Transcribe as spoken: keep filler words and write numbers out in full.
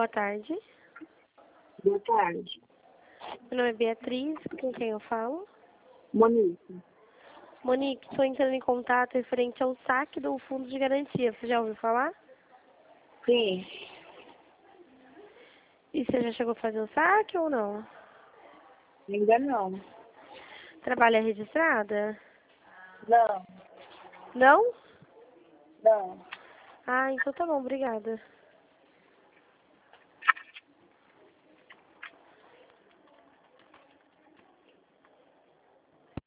boa tarde. Boa tarde. Meu nome é Beatriz, com quem eu falo? Monique. Monique, estou entrando em contato referente ao saque do fundo de garantia. Você já ouviu falar? Sim. E você já chegou a fazer o saque ou não? Ainda não. Trabalha registrada? Não. Não? Não. Ah, então tá bom, obrigada.